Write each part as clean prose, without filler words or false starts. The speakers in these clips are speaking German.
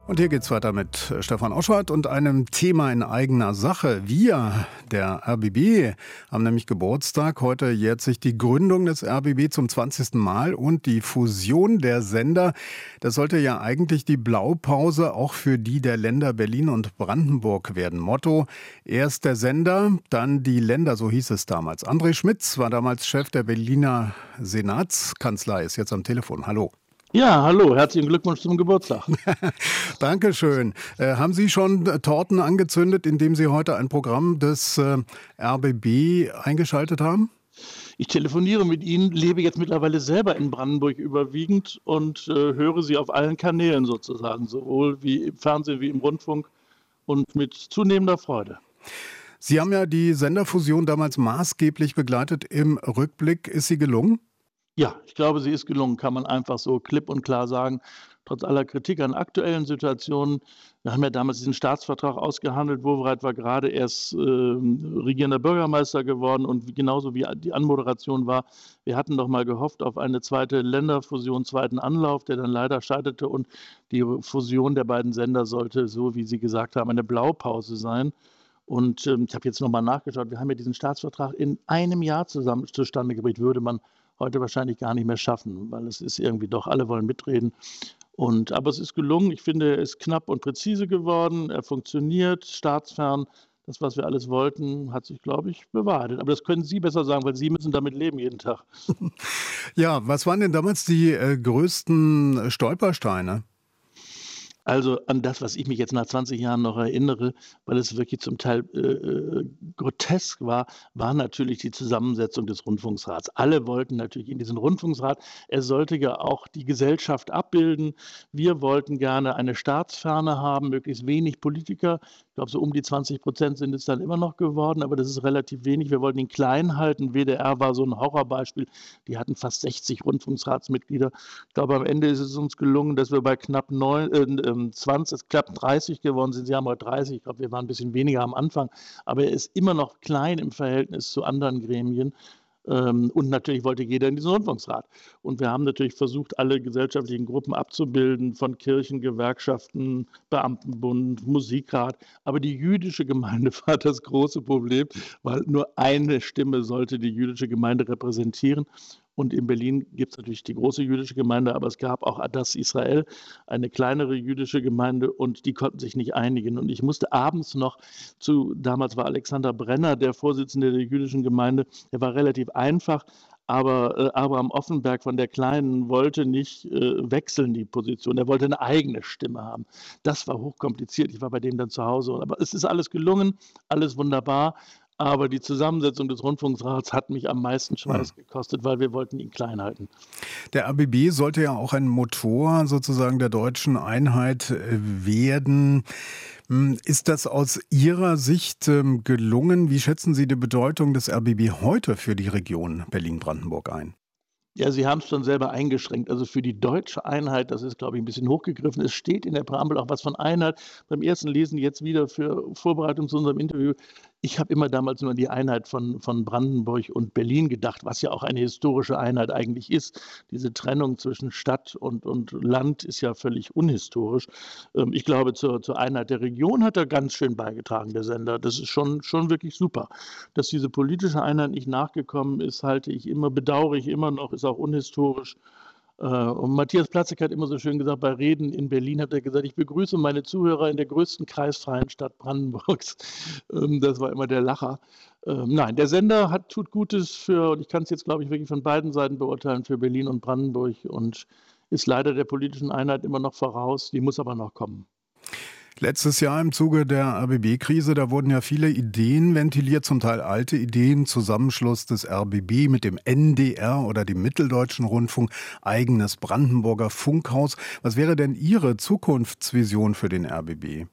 Und hier geht's weiter mit Stefan Oschwart und einem Thema in eigener Sache. Wir, der RBB, haben nämlich Geburtstag. Heute jährt sich die Gründung des RBB zum 20. Mal und die Fusion der Sender. Das sollte ja eigentlich die Blaupause auch für die der Länder Berlin und Brandenburg werden. Motto: erst der Sender, dann die Länder, so hieß es damals. André Schmitz war damals Chef der Berliner Senatskanzlei, ist jetzt am Telefon. Hallo. Ja, hallo, herzlichen Glückwunsch zum Geburtstag. Dankeschön. Haben Sie schon Torten angezündet, indem Sie heute ein Programm des RBB eingeschaltet haben? Ich telefoniere mit Ihnen, lebe jetzt mittlerweile selber in Brandenburg überwiegend und höre Sie auf allen Kanälen sozusagen, sowohl wie im Fernsehen wie im Rundfunk und mit zunehmender Freude. Sie haben ja die Senderfusion damals maßgeblich begleitet. Im Rückblick, ist sie gelungen? Ja, ich glaube, sie ist gelungen, kann man einfach so klipp und klar sagen. Trotz aller Kritik an aktuellen Situationen. Wir haben ja damals diesen Staatsvertrag ausgehandelt. Wowereit war gerade erst regierender Bürgermeister geworden. Und genauso wie die Anmoderation war, wir hatten doch mal gehofft auf eine zweite Länderfusion, zweiten Anlauf, der dann leider scheiterte. Und die Fusion der beiden Sender sollte, so wie Sie gesagt haben, eine Blaupause sein. Und ich habe jetzt nochmal nachgeschaut. Wir haben ja diesen Staatsvertrag in einem Jahr zustande gebracht. Würde man heute wahrscheinlich gar nicht mehr schaffen, weil es ist irgendwie doch, alle wollen mitreden. Aber es ist gelungen. Ich finde, er ist knapp und präzise geworden. Er funktioniert, staatsfern. Das, was wir alles wollten, hat sich, glaube ich, bewahrheitet. Aber das können Sie besser sagen, weil Sie müssen damit leben jeden Tag. Ja, was waren denn damals die größten Stolpersteine? Also an das, was ich mich jetzt nach 20 Jahren noch erinnere, weil es wirklich zum Teil grotesk war natürlich die Zusammensetzung des Rundfunksrats. Alle wollten natürlich in diesen Rundfunksrat. Er sollte ja auch die Gesellschaft abbilden. Wir wollten gerne eine Staatsferne haben, möglichst wenig Politiker. Ich glaube, so um die 20% sind es dann immer noch geworden, aber das ist relativ wenig. Wir wollten ihn klein halten. WDR war so ein Horrorbeispiel. Die hatten fast 60 Rundfunksratsmitglieder. Ich glaube, am Ende ist es uns gelungen, dass wir bei knapp 20, knapp 30 geworden sind. Sie haben heute 30. Ich glaube, wir waren ein bisschen weniger am Anfang. Aber er ist immer noch klein im Verhältnis zu anderen Gremien. Und natürlich wollte jeder in diesen Rundfunksrat. Und wir haben natürlich versucht, alle gesellschaftlichen Gruppen abzubilden, von Kirchen, Gewerkschaften, Beamtenbund, Musikrat. Aber die jüdische Gemeinde war das große Problem, weil nur eine Stimme sollte die jüdische Gemeinde repräsentieren. Und in Berlin gibt es natürlich die große jüdische Gemeinde, aber es gab auch Adas Israel, eine kleinere jüdische Gemeinde, und die konnten sich nicht einigen. Und ich musste abends noch damals war Alexander Brenner der Vorsitzende der jüdischen Gemeinde, der war relativ einfach, aber Abraham Offenberg von der Kleinen wollte nicht wechseln die Position, er wollte eine eigene Stimme haben. Das war hochkompliziert, ich war bei dem dann zu Hause. Aber es ist alles gelungen, alles wunderbar. Aber die Zusammensetzung des Rundfunksrats hat mich am meisten Schweiß gekostet, weil wir wollten ihn klein halten. Der RBB sollte ja auch ein Motor sozusagen der deutschen Einheit werden. Ist das aus Ihrer Sicht gelungen? Wie schätzen Sie die Bedeutung des RBB heute für die Region Berlin-Brandenburg ein? Ja, Sie haben es schon selber eingeschränkt. Also für die deutsche Einheit, das ist, glaube ich, ein bisschen hochgegriffen. Es steht in der Präambel auch was von Einheit. Beim ersten Lesen jetzt wieder für Vorbereitung zu unserem Interview. Ich habe immer damals nur an die Einheit von Brandenburg und Berlin gedacht, was ja auch eine historische Einheit eigentlich ist. Diese Trennung zwischen Stadt und Land ist ja völlig unhistorisch. Ich glaube, zur Einheit der Region hat er ganz schön beigetragen, der Sender. Das ist schon wirklich super. Dass diese politische Einheit nicht nachgekommen ist, bedauere ich immer noch, ist auch unhistorisch. Und Matthias Platzek hat immer so schön gesagt, bei Reden in Berlin hat er gesagt, ich begrüße meine Zuhörer in der größten kreisfreien Stadt Brandenburgs. Das war immer der Lacher. Nein, der Sender tut Gutes und ich kann es jetzt, glaube ich, wirklich von beiden Seiten beurteilen, für Berlin und Brandenburg, und ist leider der politischen Einheit immer noch voraus, die muss aber noch kommen. Letztes Jahr im Zuge der RBB-Krise, da wurden ja viele Ideen ventiliert, zum Teil alte Ideen, Zusammenschluss des RBB mit dem NDR oder dem Mitteldeutschen Rundfunk, eigenes Brandenburger Funkhaus. Was wäre denn Ihre Zukunftsvision für den RBB?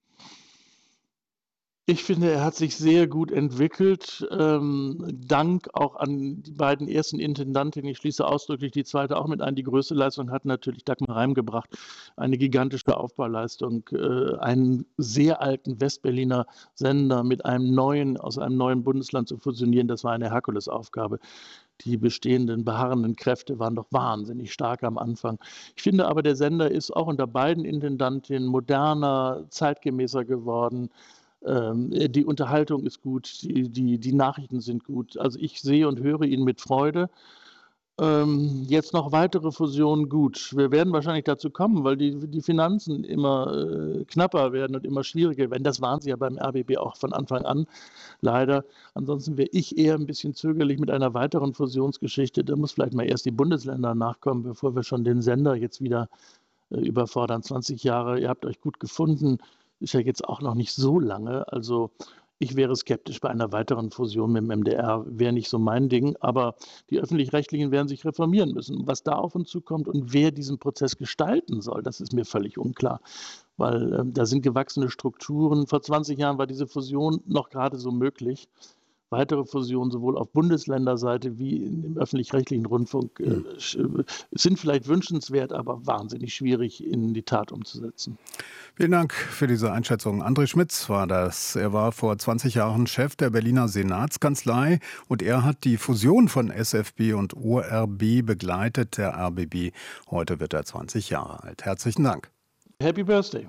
Ich finde, er hat sich sehr gut entwickelt. Dank auch an die beiden ersten Intendantinnen. Ich schließe ausdrücklich die zweite auch mit ein. Die größte Leistung hat natürlich Dagmar Reim gebracht. Eine gigantische Aufbauleistung. Einen sehr alten Westberliner Sender mit aus einem neuen Bundesland zu fusionieren, das war eine Herkulesaufgabe. Die bestehenden beharrenden Kräfte waren doch wahnsinnig stark am Anfang. Ich finde aber, der Sender ist auch unter beiden Intendantinnen moderner, zeitgemäßer geworden. Die Unterhaltung ist gut, die Nachrichten sind gut. Also ich sehe und höre ihn mit Freude. Jetzt noch weitere Fusionen, gut. Wir werden wahrscheinlich dazu kommen, weil die Finanzen immer knapper werden und immer schwieriger werden. Das waren sie ja beim RBB auch von Anfang an, leider. Ansonsten wäre ich eher ein bisschen zögerlich mit einer weiteren Fusionsgeschichte. Da muss vielleicht mal erst die Bundesländer nachkommen, bevor wir schon den Sender jetzt wieder überfordern. 20 Jahre, ihr habt euch gut gefunden, ist ja jetzt auch noch nicht so lange. Also ich wäre skeptisch bei einer weiteren Fusion mit dem MDR, wäre nicht so mein Ding. Aber die Öffentlich-Rechtlichen werden sich reformieren müssen. Was da auf uns zukommt und wer diesen Prozess gestalten soll, das ist mir völlig unklar. Weil da sind gewachsene Strukturen. Vor 20 Jahren war diese Fusion noch gerade so möglich. Weitere Fusionen sowohl auf Bundesländerseite wie im öffentlich-rechtlichen Rundfunk sind vielleicht wünschenswert, aber wahnsinnig schwierig in die Tat umzusetzen. Vielen Dank für diese Einschätzung. André Schmitz war das. Er war vor 20 Jahren Chef der Berliner Senatskanzlei und er hat die Fusion von SFB und ORB begleitet, der RBB. Heute wird er 20 Jahre alt. Herzlichen Dank. Happy Birthday.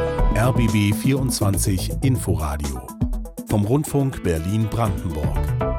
RBB 24 Inforadio vom Rundfunk Berlin-Brandenburg.